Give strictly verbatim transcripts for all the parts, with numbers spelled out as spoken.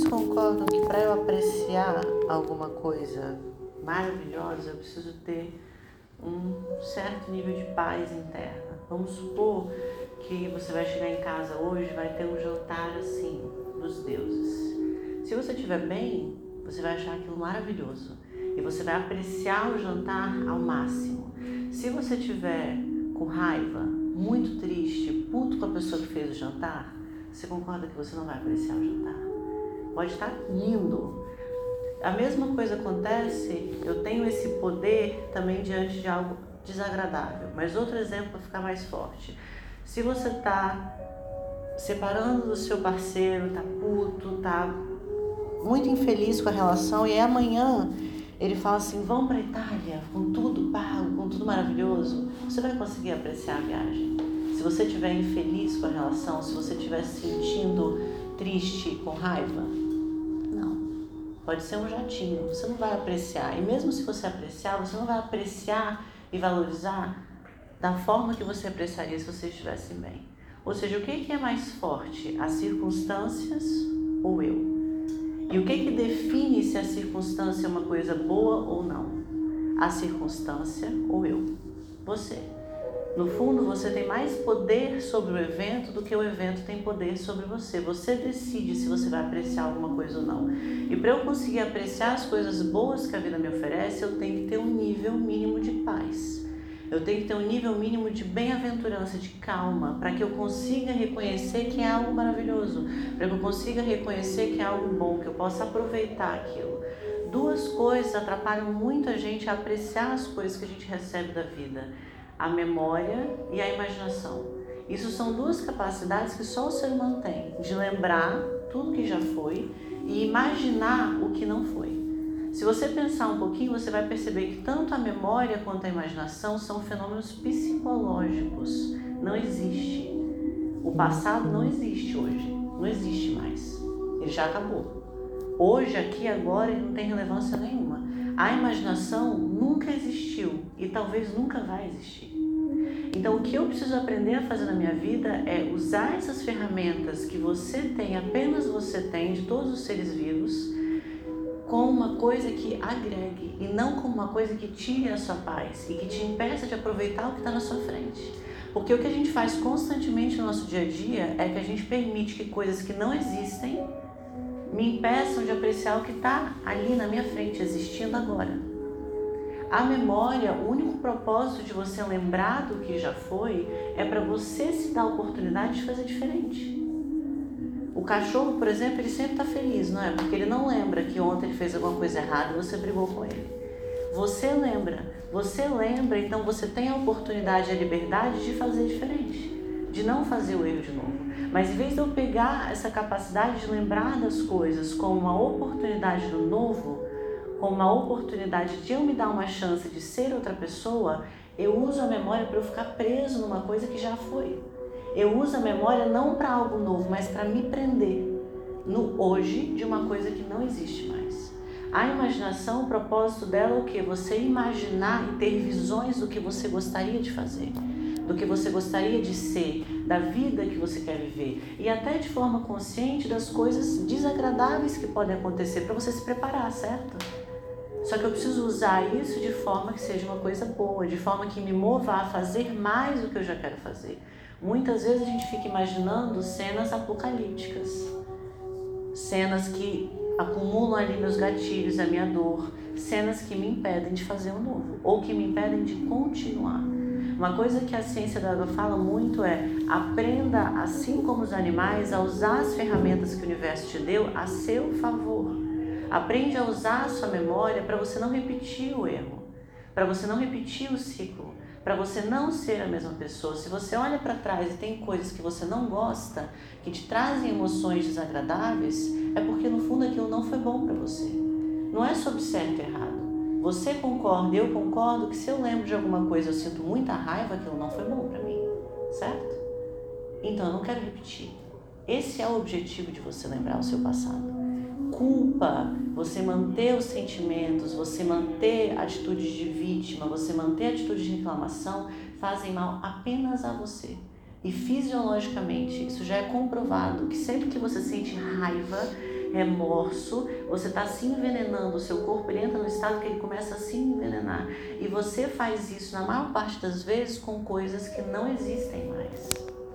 concordam que para eu apreciar alguma coisa maravilhosa, eu preciso ter um certo nível de paz interna. Vamos supor que você vai chegar em casa hoje, vai ter um jantar assim, dos deuses. Se você estiver bem, você vai achar aquilo maravilhoso e você vai apreciar o jantar ao máximo. Se você estiver com raiva, muito triste, puto com a pessoa que fez o jantar, você concorda que você não vai apreciar o jantar? Pode estar lindo. A mesma coisa acontece, eu tenho esse poder também diante de algo desagradável. Mas outro exemplo para ficar mais forte. Se você está separando do seu parceiro, está puto, está muito infeliz com a relação, e aí amanhã ele fala assim, vamos para a Itália, com tudo pago, com tudo maravilhoso, você vai conseguir apreciar a viagem. Se você estiver infeliz com a relação, se você estiver se sentindo triste, com raiva, não. Pode ser um jatinho, você não vai apreciar. E mesmo se você apreciar, você não vai apreciar e valorizar da forma que você apreciaria se você estivesse bem. Ou seja, o que é mais forte? As circunstâncias ou eu? E o que que define se a circunstância é uma coisa boa ou não? A circunstância ou eu? Você. No fundo, você tem mais poder sobre o evento do que o evento tem poder sobre você. Você decide se você vai apreciar alguma coisa ou não. E para eu conseguir apreciar as coisas boas que a vida me oferece, eu tenho que ter um nível mínimo de paz. Eu tenho que ter um nível mínimo de bem-aventurança, de calma, para que eu consiga reconhecer que é algo maravilhoso, para que eu consiga reconhecer que é algo bom, que eu possa aproveitar aquilo. Duas coisas atrapalham muito a gente a apreciar as coisas que a gente recebe da vida: a memória e a imaginação. Isso são duas capacidades que só o ser humano tem, de lembrar tudo que já foi e imaginar o que não foi. Se você pensar um pouquinho, você vai perceber que tanto a memória quanto a imaginação são fenômenos psicológicos. Não existe. O passado não existe hoje. Não existe mais. Ele já acabou. Hoje, aqui, agora, ele não tem relevância nenhuma. A imaginação nunca existiu e talvez nunca vai existir. Então, o que eu preciso aprender a fazer na minha vida é usar essas ferramentas que você tem, apenas você tem, de todos os seres vivos, como uma coisa que agregue e não como uma coisa que tire a sua paz e que te impeça de aproveitar o que está na sua frente. Porque o que a gente faz constantemente no nosso dia a dia é que a gente permite que coisas que não existem me impeçam de apreciar o que está ali na minha frente, existindo agora. A memória, o único propósito de você lembrar do que já foi é para você se dar a oportunidade de fazer diferente. O cachorro, por exemplo, ele sempre está feliz, não é? Porque ele não lembra que ontem ele fez alguma coisa errada e você brigou com ele. Você lembra, você lembra, então você tem a oportunidade e a liberdade de fazer diferente, de não fazer o erro de novo. Mas em vez de eu pegar essa capacidade de lembrar das coisas como uma oportunidade do novo, como uma oportunidade de eu me dar uma chance de ser outra pessoa, eu uso a memória para eu ficar preso numa coisa que já foi. Eu uso a memória não para algo novo, mas para me prender no hoje de uma coisa que não existe mais. A imaginação, o propósito dela é o quê? Você imaginar e ter visões do que você gostaria de fazer, do que você gostaria de ser, da vida que você quer viver e até de forma consciente das coisas desagradáveis que podem acontecer para você se preparar, certo? Só que eu preciso usar isso de forma que seja uma coisa boa, de forma que me mova a fazer mais do que eu já quero fazer. Muitas vezes a gente fica imaginando cenas apocalípticas, cenas que acumulam ali meus gatilhos, a minha dor, cenas que me impedem de fazer o novo, ou que me impedem de continuar. Uma coisa que a ciência da água fala muito é: aprenda, assim como os animais, a usar as ferramentas que o universo te deu a seu favor. Aprende a usar a sua memória para você não repetir o erro, para você não repetir o ciclo, para você não ser a mesma pessoa. Se você olha para trás e tem coisas que você não gosta, que te trazem emoções desagradáveis, é porque no fundo aquilo não foi bom para você. Não é sobre certo e errado. Você concorda, eu concordo que se eu lembro de alguma coisa, eu sinto muita raiva, aquilo não foi bom para mim, certo? Então eu não quero repetir. Esse é o objetivo de você lembrar o seu passado. Culpa, você manter os sentimentos, você manter atitudes de vítima, você manter atitudes de reclamação, fazem mal apenas a você. E fisiologicamente, isso já é comprovado que sempre que você sente raiva, remorso, você está se envenenando, o seu corpo ele entra no estado que ele começa a se envenenar. E você faz isso na maior parte das vezes com coisas que não existem mais.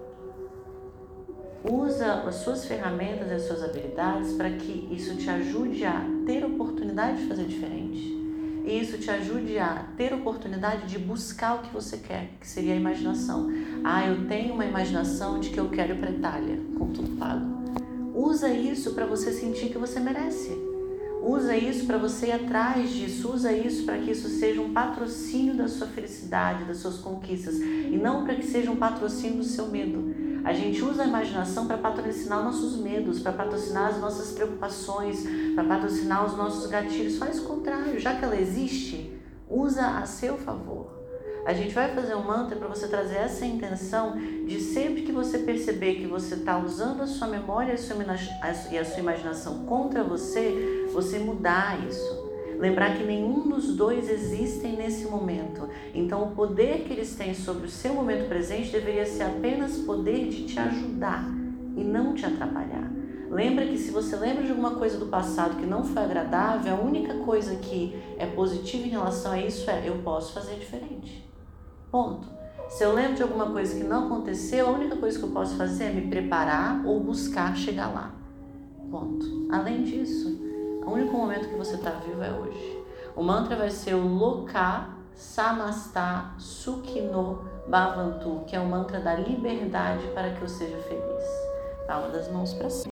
Usa as suas ferramentas e as suas habilidades para que isso te ajude a ter oportunidade de fazer diferente. E isso te ajude a ter oportunidade de buscar o que você quer, que seria a imaginação. Ah, eu tenho uma imaginação de que eu quero ir para a Itália, com tudo pago. Usa isso para você sentir que você merece. Usa isso para você ir atrás disso. Usa isso para que isso seja um patrocínio da sua felicidade, das suas conquistas. E não para que seja um patrocínio do seu medo. A gente usa a imaginação para patrocinar nossos medos, para patrocinar as nossas preocupações, para patrocinar os nossos gatilhos. Faz o contrário, já que ela existe, usa a seu favor. A gente vai fazer um mantra para você trazer essa intenção de sempre que você perceber que você está usando a sua memória e a sua imaginação contra você, você mudar isso. Lembrar que nenhum dos dois existem nesse momento. Então o poder que eles têm sobre o seu momento presente deveria ser apenas poder de te ajudar e não te atrapalhar. Lembra que se você lembra de alguma coisa do passado que não foi agradável, a única coisa que é positiva em relação a isso é eu posso fazer diferente. Ponto. Se eu lembro de alguma coisa que não aconteceu, a única coisa que eu posso fazer é me preparar ou buscar chegar lá. Ponto. Além disso, o único momento que você está vivo é hoje. O mantra vai ser o Loka Samasta Sukhino Bhavantu, que é o mantra da liberdade para que eu seja feliz. Palma das mãos para cima.